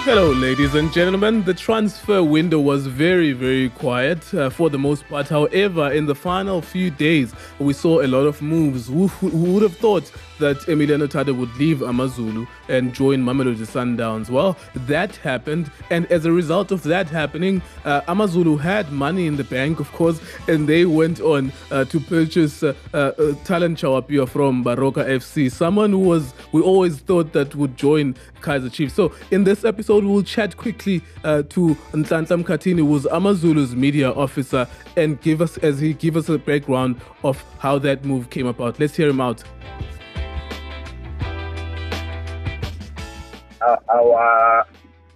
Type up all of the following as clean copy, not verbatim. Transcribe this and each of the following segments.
Hello, ladies and gentlemen. The transfer window was very, very quiet for the most part. However, in the final few days, we saw a lot of moves. Who would have thought that Emiliano Tade would leave Amazulu and join Mamelodi Sundowns? Well, that happened. And as a result of that happening, Amazulu had money in the bank, of course, and they went on to purchase Talent Chawapia from Baroka FC, someone who we always thought that would join Kaizer Chiefs. So in this episode, we'll chat quickly to Nhlanhla Mkhathini, who's Amazulu's media officer, and give us a background of how that move came about. Let's hear him out. Our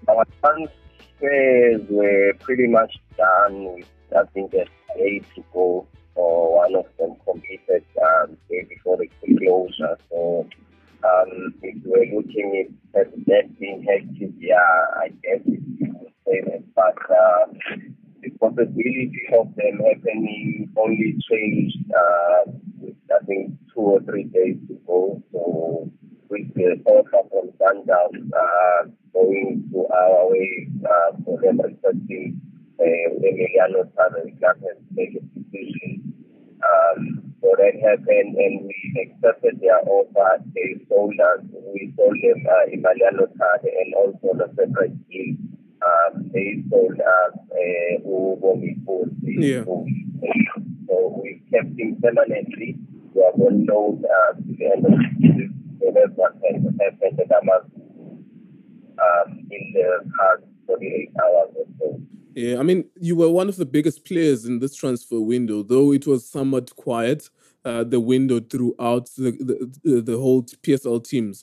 transfers were pretty much done with, I think, a day to go, or one of them completed day before the closure. So if we're looking at that being hectic, yeah, I guess you would say that. But the possibility of them happening only changed with, I think, 2 or 3 days to go. So with the offer from Sundowns going to our way for them requesting Emiliano Tade, we got to make a decision. So that happened, and we accepted their offer. They sold us. We sold them Emiliano Tade, and also on a separate deal, they sold us Ubomi Foods. Yeah. So we kept him permanently. We are on loan to the end of the season. So that's what happened at Amazon in the past 48 hours or so. Yeah, I mean, you were one of the biggest players in this transfer window, though it was somewhat quiet, the window throughout the whole PSL teams.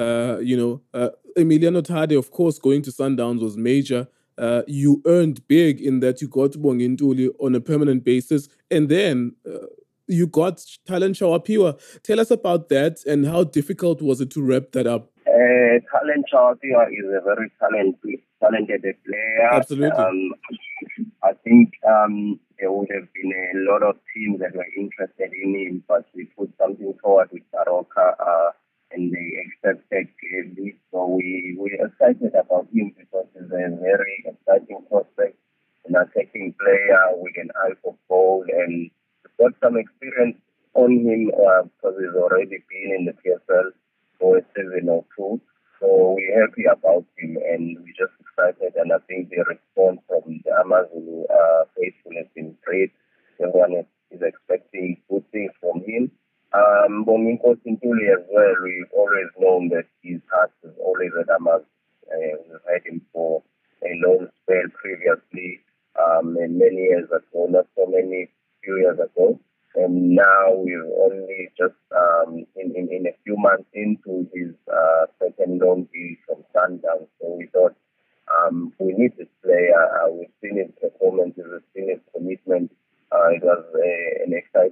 Emiliano Tade, of course, going to Sundowns was major. You earned big in that you got Bongintuli on a permanent basis, and then you got Talent Chawapia. Tell us about that, and how difficult was it to wrap that up? Talent Chawapia is a very talented player. Absolutely. I think there would have been a lot of teams that were interested in him, but we put something forward with Baroka, and they accepted clearly. So we're excited about him because he's a very exciting prospect, an attacking player with an eye for goal, and got some experience on him because he's already been in the PSL for a season or two. So we're happy about him, and we're just excited. And I think the response from the Amazulu faithful has been great. Everyone is expecting good things from him. Bonginko Sintuli as well, we've always known that his heart is always at Amazulu. We've had him for a long spell previously, and many years ago, not so many, few years ago. And now we're only just in a few months into his second loan deal from Sundowns. So we thought we need this player. We've seen his performances, we've seen his commitment. It was an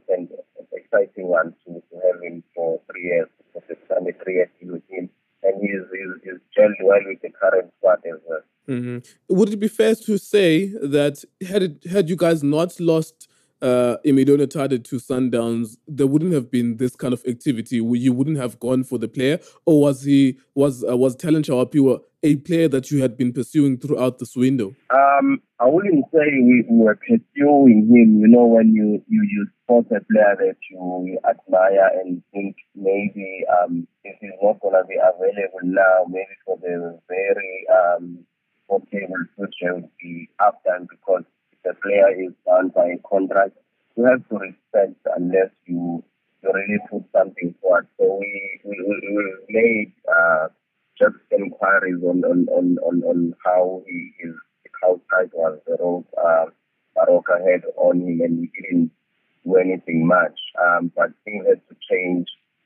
exciting one to have him for 3 years, because it's done a 3-year deal with him. And he's gelled well with the current squad as well. Mm-hmm. Would it be fair to say that had you guys not lost Emiliano Tade to Sundowns, there wouldn't have been this kind of activity? You wouldn't have gone for the player, or was Talent Chawapia a player that you had been pursuing throughout this window? I wouldn't say we were pursuing him. You know, when you spot a player that you admire and think maybe if he's not going to be available now, maybe for the very foreseeable future would be updone, because the player is bound by a contract. You have to respect unless you really put something forward. So we made just inquiries on how how tight was the road Baroka had on him, and we didn't do anything much. But things had to change,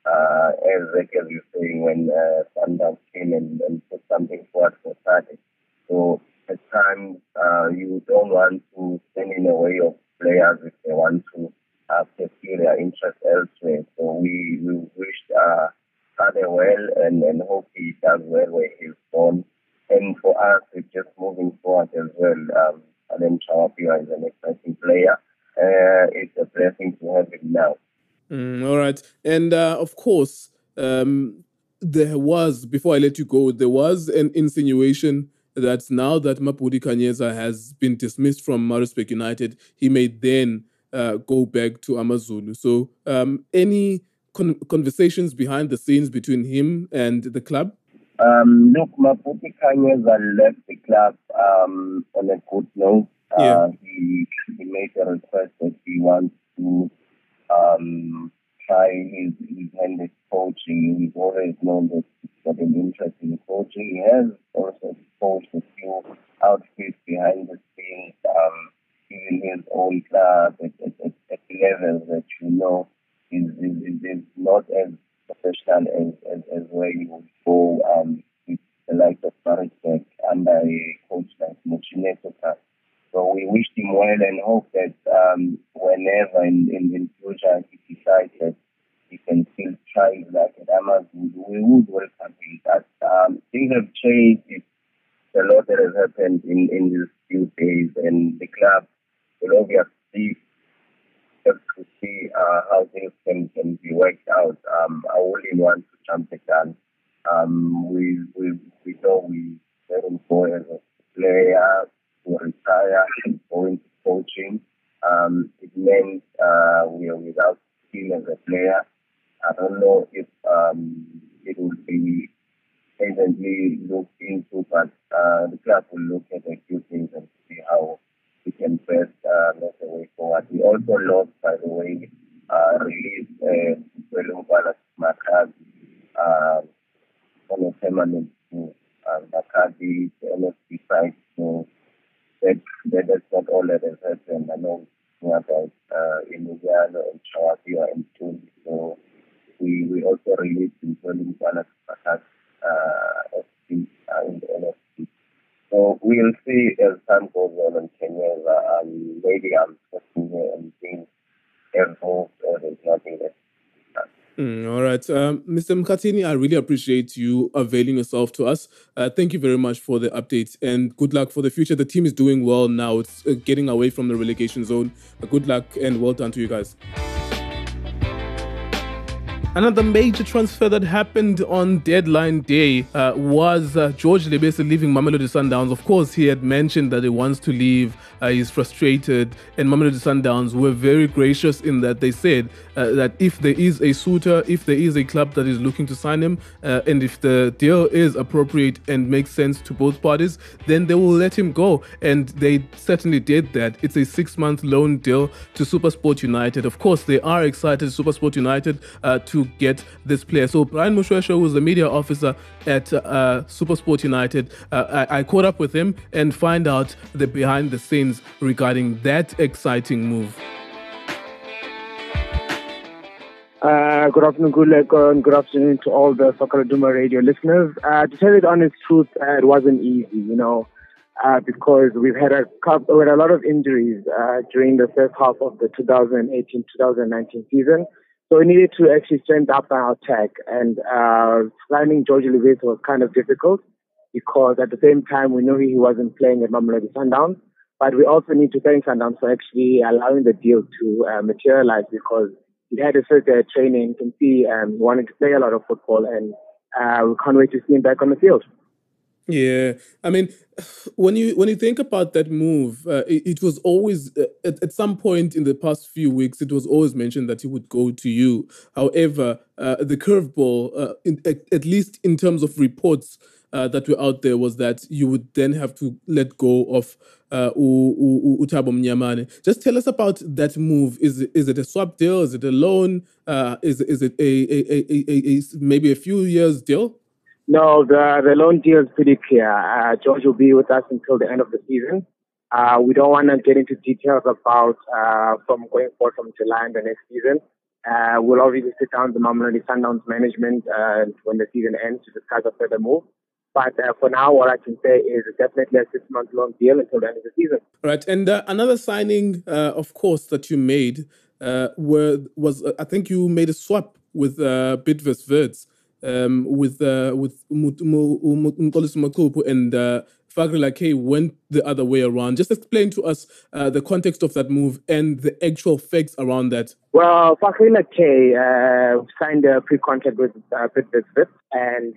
as you're saying, when Sundowns came and put something forward for Tade. So at times, you don't want to stand in the way of players if they want to pursue their interest elsewhere. So we wished Tade well and hope he does well where he's born. And for us, it's just moving forward as well. Talent Chawapia is an exciting player. It's a blessing to have him now. All right. And of course, there was, before I let you go, there was an insinuation that now that Mapudi Kanyeza has been dismissed from Maritzburg United, he may then go back to Amazulu. So any conversations behind the scenes between him and the club? Look, Maputi Kanyeza left the club on a good note. He made a request that he wants to try his hand at coaching. He's always known that he's got an interest in coaching. He has also coached a few outfits behind the scenes, even his own club at levels that is not as professional as where you would go with the likes of Maritzburg under a coach like Muchinetuka. So we wish him well and hope that whenever in future he decides that he can still try his luck at Amazon, we would welcome him. But things have changed. It's a lot that has happened in these few days, and the club will obviously have to see how things can be worked out. I wouldn't want to jump the gun. We know we let him go as a player to retire and go into coaching. It meant we are without him as a player. I don't know if it will be urgently looked into, but the club will look at a few things and see how we can best make the way forward. We also lost, by the way, released Welungwana Makazi on a permanent move. Makazi, the MSP side, so that's not all that has happened. I know about Emiliano and Chawapia and Tuli. So we also released Welungwana Makazi in the MSP. So we'll see as time goes on in Kenya. Maybe I'm talking here and being involved, or there's nothing that's all right. Mr. Mkhatini, I really appreciate you availing yourself to us. Thank you very much for the updates and good luck for the future. The team is doing well now. It's getting away from the relegation zone. Good luck and well done to you guys. Another major transfer that happened on deadline day was George Lebese leaving Mamelodi Sundowns. Of course, he had mentioned that he wants to leave. He's frustrated. And Mamelodi Sundowns were very gracious in that they said that if there is a suitor, if there is a club that is looking to sign him, and if the deal is appropriate and makes sense to both parties, then they will let him go. And they certainly did that. It's a 6-month loan deal to SuperSport United. Of course, they are excited, SuperSport United, to get this player. So Brian Mushwesha, who was the media officer at SuperSport United, I caught up with him and find out the behind the scenes regarding that exciting move. Good afternoon, good luck, and good afternoon to all the Soccer Duma radio listeners. To tell you the honest truth, it wasn't easy, because we've had a lot of injuries during the first half of the 2018-2019 season. So we needed to actually strengthen up our attack, and signing George Lebese was kind of difficult because at the same time we knew he wasn't playing at Mamelodi Sundowns, but we also need to thank Sundowns for actually allowing the deal to materialize because he had a certain training, you can see, wanting to play a lot of football, and we can't wait to see him back on the field. Yeah, I mean, when you think about that move, it was always at some point in the past few weeks, it was always mentioned that he would go to you. However, the curveball, at least in terms of reports that were out there, was that you would then have to let go of Thabo Mnyamane. Just tell us about that move. Is it a swap deal? Is it a loan? Is it a maybe a few years deal? No, the loan deal is pretty clear. George will be with us until the end of the season. We don't want to get into details about from going forward from July and the next season. We'll obviously sit down with the Mamelodi Sundowns management when the season ends to discuss a further move. But for now, what I can say is it's definitely a 6-month loan deal until the end of the season. Right, and another signing, of course, that you made was I think you made a swap with Bidvest Wits. With Mxolisi Maqhubu and Fagri Lakay went the other way around. Just explain to us the context of that move and the actual facts around that. Well, Fagri Lakay signed a pre-contract with Bidvest, and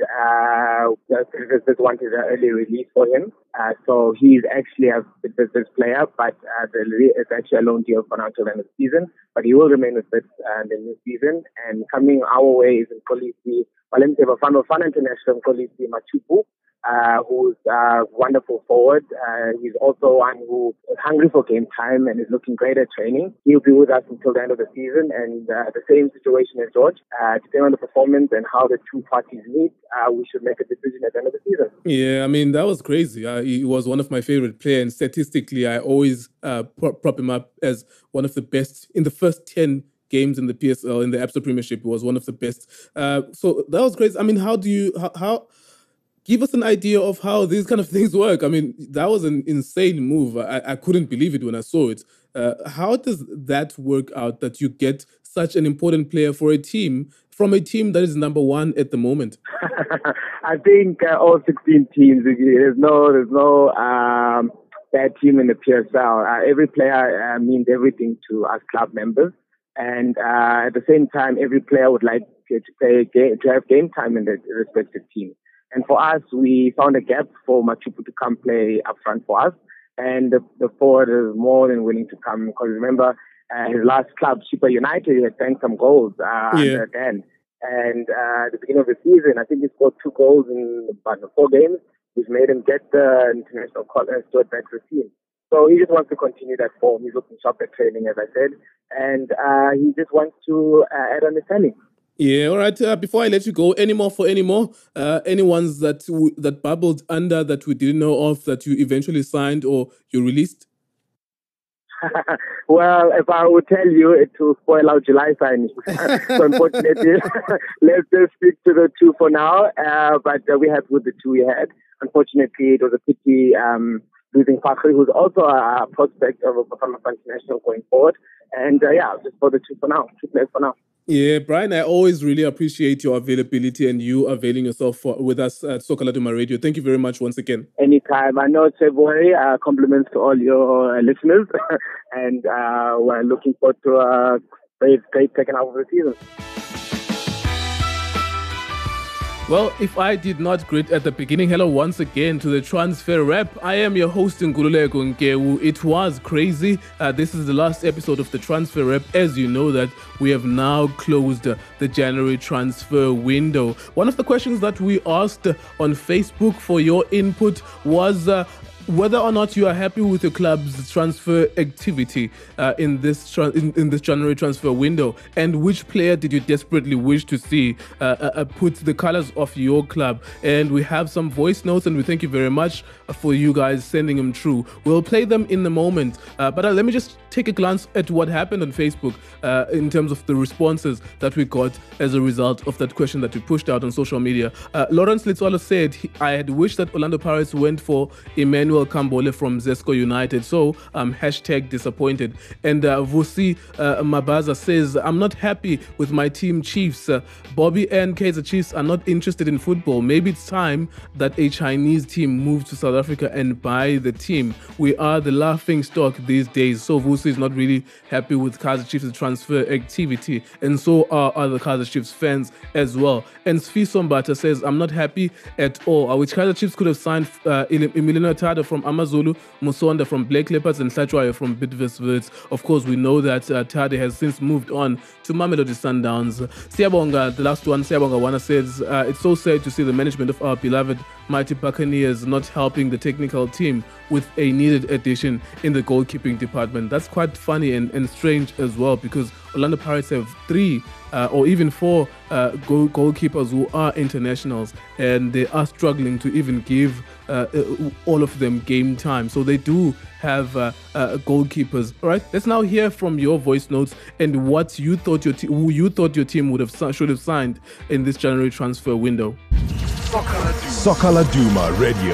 Bidvest wanted an early release for him. So he's actually a Bidvest player, but it's actually a loan deal for now until the end of the season. But he will remain with Bidvest in the new season. And coming our way is in Kolisi. Well, let me say, Bafana International, Kolisi Machupu. Who's a wonderful forward. He's also one who is hungry for game time and is looking great at training. He'll be with us until the end of the season, and the same situation as George. Depending on the performance and how the two parties meet, we should make a decision at the end of the season. Yeah, I mean, that was crazy. He was one of my favorite players, and statistically, I always prop him up as one of the best in the first 10 games in the PSL, in the Absa Premiership. He was one of the best. So that was crazy. I mean, how give us an idea of how these kind of things work. I mean, that was an insane move. I couldn't believe it when I saw it. How does that work out, that you get such an important player for a team, from a team that is number one at the moment? I think all 16 teams, there's no bad team in the PSL. Every player means everything to us club members. And at the same time, every player would like to have game time in the respective team. And for us, we found a gap for Machupu to come play up front for us. And the forward is more than willing to come. Because remember, his last club, Chippa United, he had banked some goals under Dan. And at the beginning of the season, I think he scored 2 goals in about 4 games, which made him get the international steward back to the team. So he just wants to continue that form. He's looking sharp at training, as I said. And he just wants to add understanding. Yeah, all right. Before I let you go, any more? Any ones that bubbled under that we didn't know of that you eventually signed or you released? Well, if I would tell you, it will spoil our July signing. So unfortunately, let's just stick to the 2 for now. But we're happy with the 2 we had. Unfortunately, it was a pity losing Fagri, who's also a prospect of Bafana International going forward. And just for the 2 for now, 2 players for now. Yeah, Brian, I always really appreciate your availability and you availing yourself with us at Soccer Laduma Radio. Thank you very much once again. Anytime. I know it's February. Compliments to all your listeners. And we're looking forward to a great second half of the season. Well, if I did not greet at the beginning, hello once again to the Transfer Wrap. I am your host, Ngululeko Nkewu. It was crazy. This is the last episode of the Transfer Wrap. As you know that we have now closed the January transfer window. One of the questions that we asked on Facebook for your input was whether or not you are happy with the club's transfer activity in this January transfer window, and which player did you desperately wish to see put the colors of your club. And we have some voice notes, and we thank you very much for you guys sending them through. We'll play them in the moment, but let me just take a glance at what happened on Facebook in terms of the responses that we got as a result of that question that we pushed out on social media. Lawrence Litswalo said, I had wished that Orlando Pirates went for Emmanuel Kambole from Zesco United, so hashtag disappointed. And Vusi Mabaza says, I'm not happy with my team Chiefs. Bobby and Kaizer Chiefs are not interested in football. Maybe it's time that a Chinese team moves to South Africa and buy the team. We are the laughing stock these days. So Vusi is not really happy with Kaizer Chiefs' transfer activity, and so are other Kaizer Chiefs fans as well. And Sfi Sombata says, I'm not happy at all. Which Kaizer Chiefs could have signed Emiliano Tada from Amazulu, Musonda from Black Leopards, and Hlatshwayo from Bidvest. Of course, we know that Tada has since moved on to Mamelodi Sundowns. Siyabonga, the last one, Siyabonga Wana says, it's so sad to see the management of our beloved Mighty Buccaneers not helping the technical team with a needed addition in the goalkeeping department. That's quite funny and strange as well, because Orlando Pirates have 3 or even 4 goalkeepers who are internationals, and they are struggling to even give all of them game time. So they do have goalkeepers. All right, let's now hear from your voice notes and what you thought who you thought your team should have signed in this January transfer window. Soccer Laduma Radio.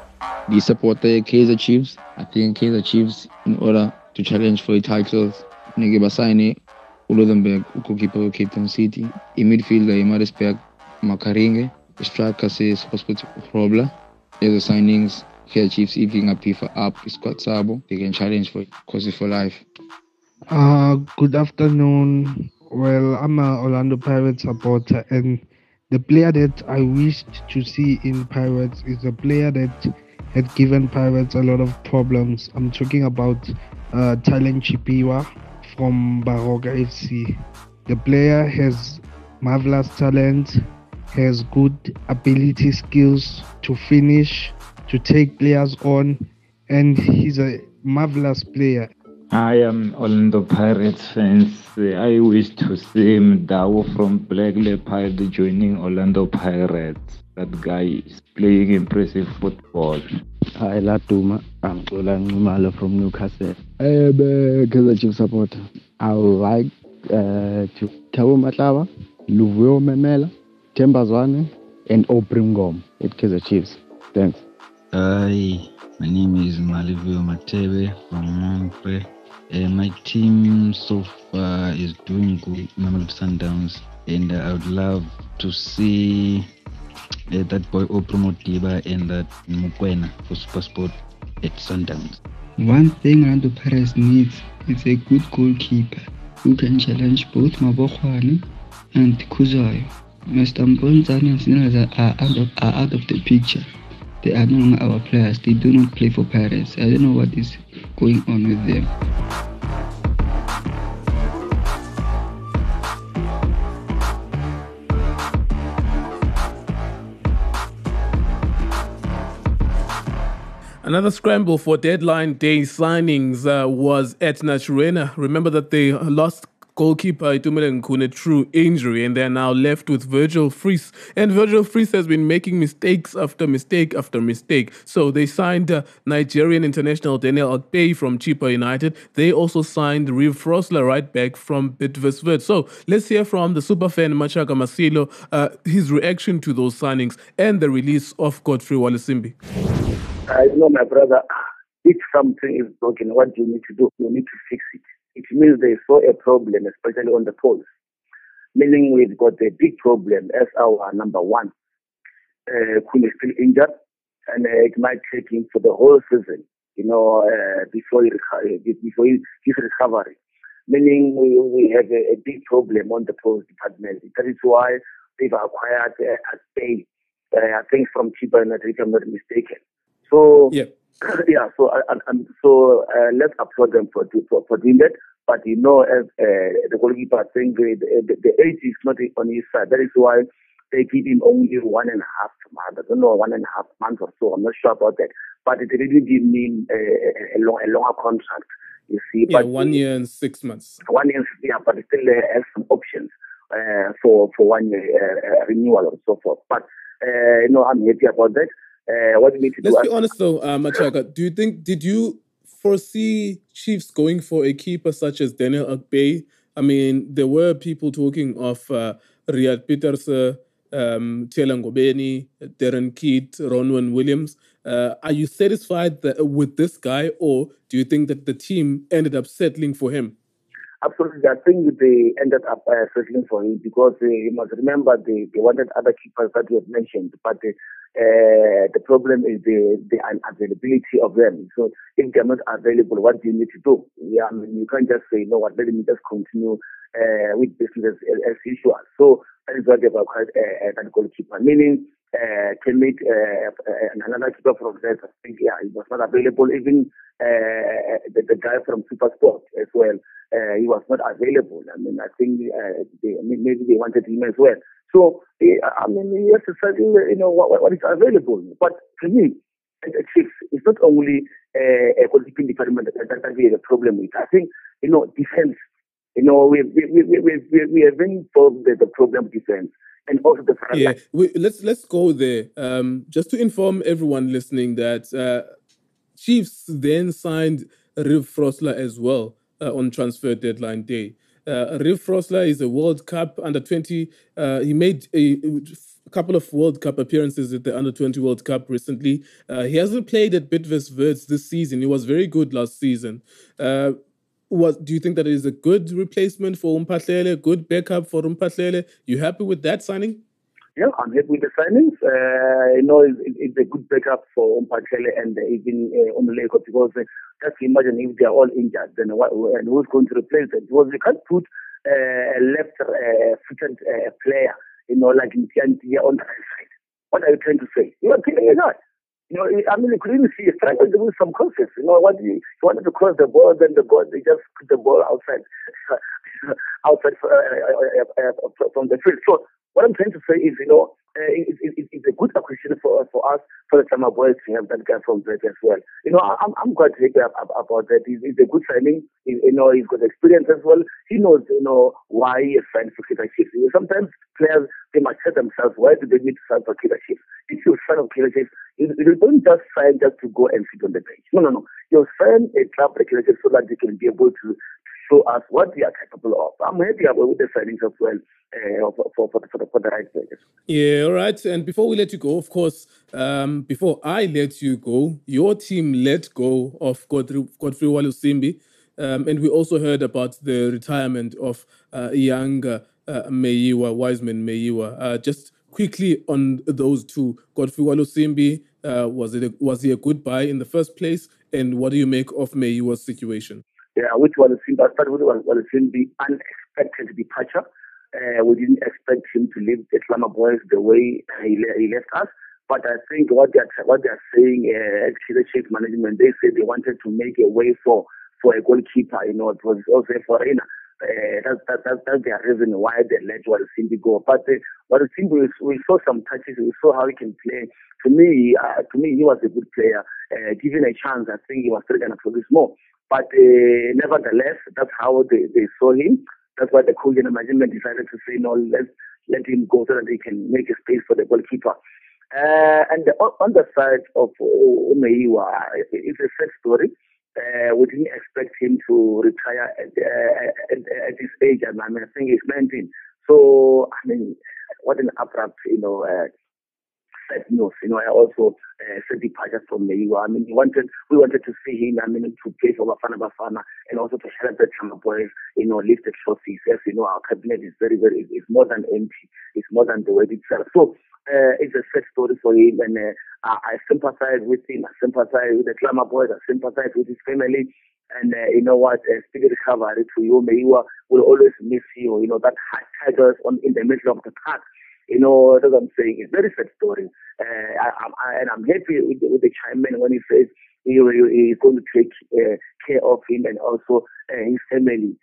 We support the Kaizer Chiefs. I think Kaizer Chiefs, in order to challenge for the titles, Nige Basaine, Ulodenberg, goalkeeper Cape Town City. In midfielder, Imarisberg, Makaringe. Striker says Hospital Robler. There's the signings. Here Chiefs even a FIFA up Squad Sabo. They can challenge for Cozy for life. Good afternoon. Well, I'm a Orlando Pirates supporter, and the player that I wished to see in Pirates is a player that had given Pirates a lot of problems. I'm talking about Thailand Chipiwa from Baroka FC. The player has marvelous talent, has good ability skills to finish, to take players on, and he's a marvelous player. I am Orlando Pirates fans. I wish to see Mdao from Black Leopard joining Orlando Pirates. That guy is playing impressive football. Hi, Latuma. I'm Golan Malo from Newcastle. I am a Kaizer Chiefs supporter. I would like to Tabo Matlawa, Luvio Memela, Themba Zwane, and Oprim at Kaizer Chiefs. Thanks. Hi, my name is Malivio Matebe from Montpellier. My team so far is doing good, Mamelodi Sundowns, and I would love to see that boy Opromo Diba and that Mukwena for Supersport at Sundowns. One thing Orlando Pirates needs is a good goalkeeper who can challenge both Mabokhwane and Kuzayo. Mr. Mbonzani and Sinaza are out of the picture. They are no longer our players. They do not play for Pirates. I don't know what is going on with them. Another scramble for deadline day signings was at Naturena. Remember that they lost goalkeeper Itumeleng Nkune through injury, and they're now left with Virgil Fries. And Virgil Fries has been making mistakes after mistake after mistake. So they signed Nigerian international Daniel Akpeyi from Chippa United. They also signed Riv Frosler right back from Bidvest. So let's hear from the superfan Machaka Masilo, his reaction to those signings and the release of Godfrey Walesimbi. My brother, if something is broken, what do you need to do? You need to fix it. It means they saw a problem, especially on the polls. Meaning we've got a big problem as our number one. Kun is still injured, and it might take him for the whole season, before his recovery. Meaning we have a big problem on the polls department. That is why they've acquired a pay, I think from Chippa United, if I'm not mistaken. So so let's applaud them for doing that. But as the goalkeeper, I think the age is not on his side. That is why they give him only 1.5 months. I don't know, 1.5 months or so. I'm not sure about that. But it really give him a longer contract. You see, but 1 year and 6 months. 1 year, but it still has some options for 1 year renewal and so forth. But I'm happy about that. What do you need to do? Let's be honest though, Machaka. Did you foresee Chiefs going for a keeper such as Daniel Akpeyi? I mean, there were people talking of Riyad Peterse, Tshela Ngobeni, Darren Keat, Ronwen Williams. Are you satisfied with this guy, or do you think that the team ended up settling for him? Absolutely. I think they ended up settling for him because you must remember they wanted other keepers that you have mentioned, but the problem is the unavailability of them. So if they're not available, what do you need to do? You can't just say, let me just continue with business as usual. So that is why they've acquired a goalkeeper, meaning can make another keeper from that. I think, he was not available. Even the guy from Supersport as well, he was not available. I mean, I think maybe they wanted him as well. So, he has to settle, what is available. But to me, Chiefs, it's not only a goalkeeping department that we have a problem with. I think, defense. We have been involved with the problem of defense. And also the front line. Let's go there. Just to inform everyone listening that Chiefs then signed Riv Frosler as well on transfer deadline day. Riv Frosler is a World Cup under-20. He made a couple of World Cup appearances at the under-20 World Cup recently. He hasn't played at Bidvest this season. He was very good last season. Do you think that it is a good replacement for Mphahlele, good backup for Mphahlele? You happy with that signing? Yeah, I'm happy with the signings. It's a good backup for Mphahlele and even Umleko, because just imagine if they are all injured, then and who's going to replace them? Because you can't put a left-footed player, like in Tianti on the right side. What are you trying to say? You are killing a guy. You could even see a striker doing some crosses. He wanted to cross the ball, then they just put the ball outside from the field. So what I'm trying to say is, it's a good acquisition for us, for the Summer Boys, to have that guy from Drake as well. I'm quite happy about that. He's a good signing. He's got experience as well. He knows, why he is signed for Kaizer Chiefs. Sometimes players, they must tell themselves, why do they need to sign for Kaizer Chiefs? If you're a fan of Kaizer Chiefs, you don't just sign just to go and sit on the bench. No. You sign a club like Kaizer Chiefs so that you can be able to show us what we are capable of. I'm happy with the signings as well for the right players. Yeah, all right. And before we let you go, of course, before I let you go, your team let go of Godfrey Walusimbi. And we also heard about the retirement of young Wiseman Meyiwa. Just quickly on those two, Godfrey Walusimbi, was he a good buy in the first place? And what do you make of Meyiwa's situation? Yeah, which Walusimbi? I started with Walusimbi unexpected departure. We didn't expect him to leave the Slammer Boys the way he left us. But I think what they're saying at Kaizer Chiefs management, they said they wanted to make a way for a goalkeeper. It was also a foreigner. That's their reason why they let Walusimbi go. But Walusimbi, we saw some touches. We saw how he can play. To me, he was a good player. Given a chance, I think he was still going to produce more. But nevertheless, that's how they saw him. That's why the coach and the management decided to say, no, let's let him go so that they can make a space for the goalkeeper. And on the side of Meyiwa, it's a sad story. We didn't expect him to retire at this age. I think he's 19. So, what an abrupt, sad news. I also said departure from Meyiwa. We wanted to see him, to play for Bafana Bafana and also to help the Summer Boys, lift the trophies. As our cabinet is very, very, it's more than empty. It's more than the weight itself. So, it's a sad story for him, and I sympathize with him. I sympathize with the Summer Boys. I sympathize with his family. And speedy recovery to you. Meyiwa will always miss you. That tigers in the middle of the park. That's what I'm saying. It's a very sad story. I'm happy with the chairman when he says he's going to take care of him and also his family.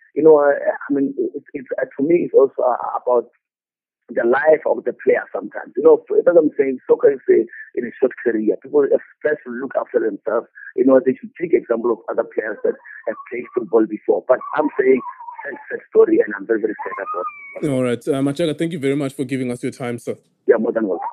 It's to me, it's also about the life of the player sometimes. That's what I'm saying. Soccer is in a short career. People have to look after themselves. They should take example of other players that have played football before. But I'm saying, sad story, and I'm very, very sad about it. All right. Machaga, thank you very much for giving us your time, sir. Yeah, more than welcome.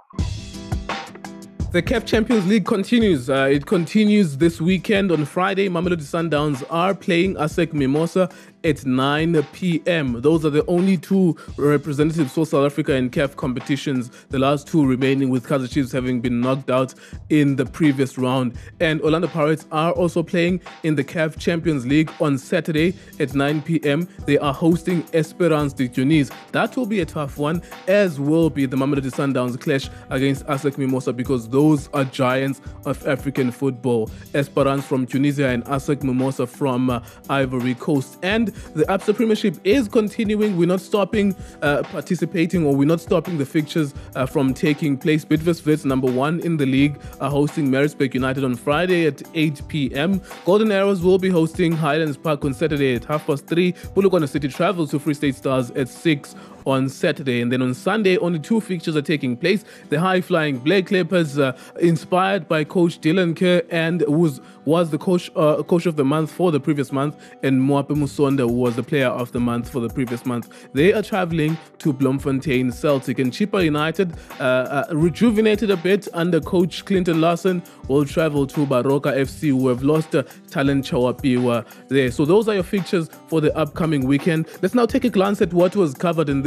The CAF Champions League continues. It continues this weekend. On Friday, Mamelodi Sundowns are playing ASEC Mimosa at 9 p.m. Those are the only two representatives for South Africa in CAF competitions, the last two remaining, with Kaizer Chiefs having been knocked out in the previous round. And Orlando Pirates are also playing in the CAF Champions League on Saturday at 9 p.m. They are hosting Esperance de Tunis. That will be a tough one, as will be the Mamelodi Sundowns clash against ASEC Mimosa, because those are giants of African football. Esperance from Tunisia and ASEC Mimosa from Ivory Coast. And the ABSA Premiership is continuing. We're not stopping participating, or we're not stopping the fixtures from taking place. Bidvest Wits, number one in the league, are hosting Maritzburg United on Friday at 8 p.m. Golden Arrows will be hosting Highlands Park on Saturday at 3:30. Polokwane City travels to Free State Stars at 6 on Saturday. And then on Sunday, only two fixtures are taking place. The high-flying Black Clippers, inspired by Coach Dylan Kerr, and was the coach of the month for the previous month, and Moape Musonda was the player of the month for the previous month. They are traveling to Bloemfontein Celtic, and Chippa United, rejuvenated a bit under coach Clinton Larson, will travel to Baroka FC, who have lost Talent Chawapiwa there. So those are your fixtures for the upcoming weekend. Let's now take a glance at what was covered in this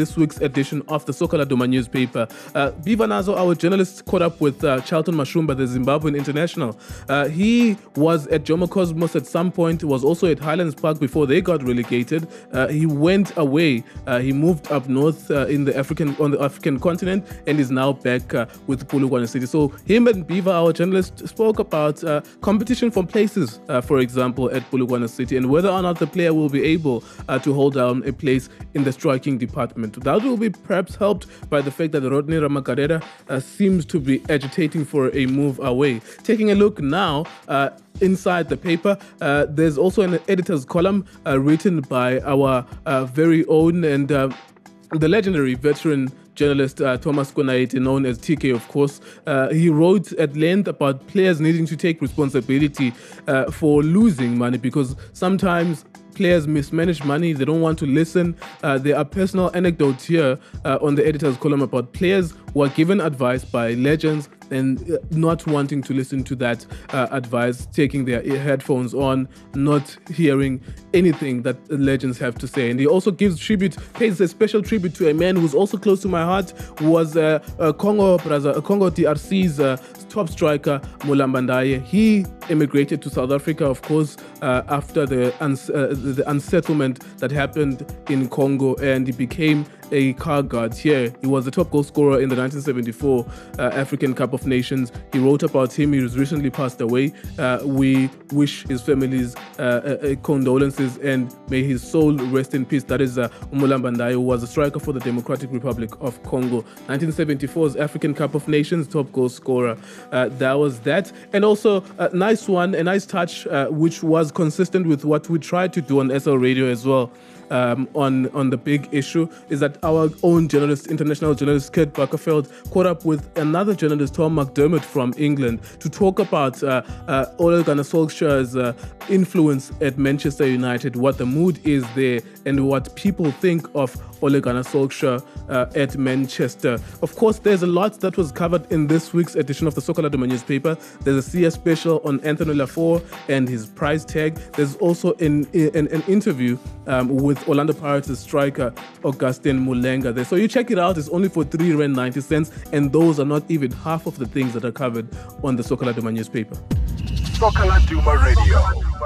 this week's edition of the Soka Laduma newspaper. Biva Nazo, our journalist, caught up with Charlton Mashumba, the Zimbabwean international. He was at Jomo Cosmos at some point, was also at Highlands Park before they got relegated. He went away. He moved up north on the African continent and is now back with Polokwane City. So him and Biva, our journalist, spoke about competition from places, for example, at Polokwane City, and whether or not the player will be able to hold down a place in the striking department. That will be perhaps helped by the fact that Rodney Ramakarera seems to be agitating for a move away. Taking a look now inside the paper, there's also an editor's column written by our very own and the legendary veteran journalist Thomas Konaite, known as TK, of course. He wrote at length about players needing to take responsibility for losing money, because sometimes players mismanage money. They don't want to listen. There are personal anecdotes here on the editor's column about players who are given advice by legends and not wanting to listen to that advice, taking their headphones on, not hearing anything that legends have to say. And he also pays a special tribute to a man who's also close to my heart, who was Congo DRC's top striker, Mulamba Ndaye. He emigrated to South Africa, of course, after the unsettlement that happened in Congo, and he became a car guard here. He was the top goal scorer in the 1974 African Cup of Nations. He wrote about him. He was recently passed away. We wish his families condolences, and may his soul rest in peace. That is Mulamba Ndaye, who was a striker for the Democratic Republic of Congo. 1974's African Cup of Nations top goal scorer. That was that. And also a nice touch, which was consistent with what we tried to do on SL Radio as well. On the big issue, is that our own international journalist Kurt Buckerfeld caught up with another journalist, Tom McDermott from England, to talk about Ole Gunnar Solskjaer's influence at Manchester United, what the mood is there, and what people think of Ole Gunnar Solskjaer at Manchester. Of course, there's a lot that was covered in this week's edition of the Soka Laduma newspaper. There's a CS special on Anthony Laffour and his price tag. There's also an interview with Orlando Pirates striker Augustine Mulenga there. So you check it out. It's only for R3.90, and those are not even half of the things that are covered on the Soka Laduma newspaper. Soka Laduma Radio.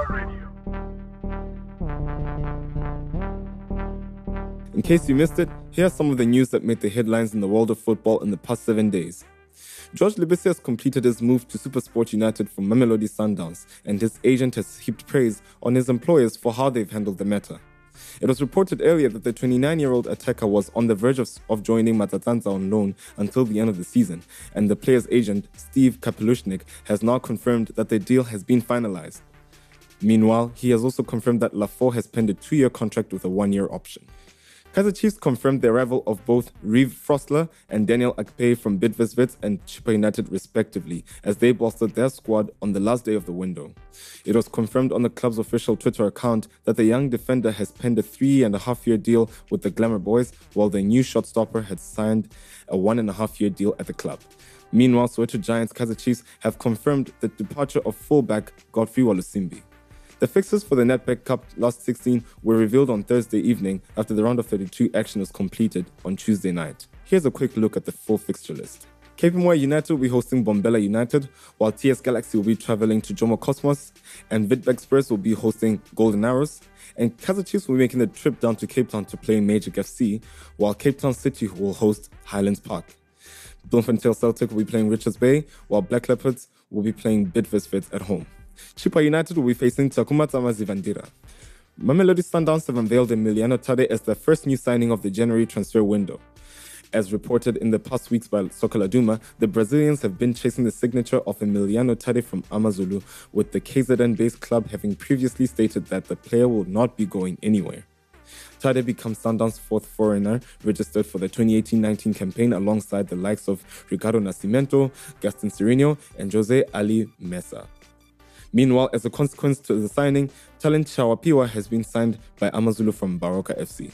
In case you missed it, here are some of the news that made the headlines in the world of football in the past 7 days. George Libisi has completed his move to SuperSport United from Mamelodi Sundowns, and his agent has heaped praise on his employers for how they've handled the matter. It was reported earlier that the 29-year-old attacker was on the verge of joining Matsatsanza on loan until the end of the season, and the player's agent, Steve Kapelushnik, has now confirmed that the deal has been finalized. Meanwhile, he has also confirmed that Laffour has penned a 2-year contract with a 1-year option. Kaizer Chiefs confirmed the arrival of both Reeve Frosler and Daniel Akpeyi from Bidvest and Chippa United respectively, as they bolstered their squad on the last day of the window. It was confirmed on the club's official Twitter account that the young defender has penned a 3.5-year deal with the Glamour Boys, while the new shot-stopper had signed a 1.5-year deal at the club. Meanwhile, Soweto Giants Kaizer Chiefs have confirmed the departure of fullback Godfrey Walusimbi. The fixtures for the Nedbank Cup last 16 were revealed on Thursday evening after the round of 32 action was completed on Tuesday night. Here's a quick look at the full fixture list. Cape Moya United will be hosting Bombela United, while TS Galaxy will be travelling to Jomo Cosmos, and Witbank Spurs will be hosting Golden Arrows, and Kaizer Chiefs will be making the trip down to Cape Town to play Magic FC, while Cape Town City will host Highlands Park. Bloemfontein Celtic will be playing Richards Bay, while Black Leopards will be playing Bidvest at home. Chippa United will be facing Takuma Mazivandira. Mamelodi Sundowns have unveiled Emiliano Tade as their first new signing of the January transfer window. As reported in the past weeks by Soka Laduma, the Brazilians have been chasing the signature of Emiliano Tade from Amazulu, with the KZN-based club having previously stated that the player will not be going anywhere. Tade becomes Sundowns' fourth foreigner registered for the 2018-19 campaign alongside the likes of Ricardo Nascimento, Gaston Sireno, and Jose Ali Mesa. Meanwhile, as a consequence to the signing, Talent Chawapiwa has been signed by Amazulu from Baroka FC.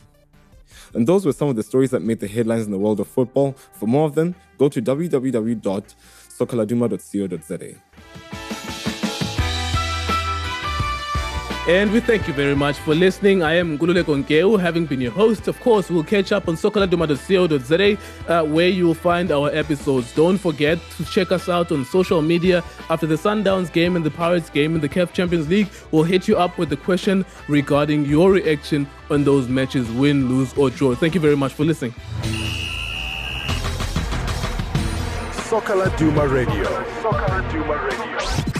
And those were some of the stories that made the headlines in the world of football. For more of them, go to www.sokaladuma.co.za. And we thank you very much for listening. I am Ngululeko Nkeu, having been your host. Of course, we'll catch up on sokaladuma.co.za, where you will find our episodes. Don't forget to check us out on social media. After the Sundowns game and the Pirates game in the CAF Champions League, we'll hit you up with the question regarding your reaction on those matches, win, lose, or draw. Thank you very much for listening. Sokaladuma Radio. Sokaladuma Radio.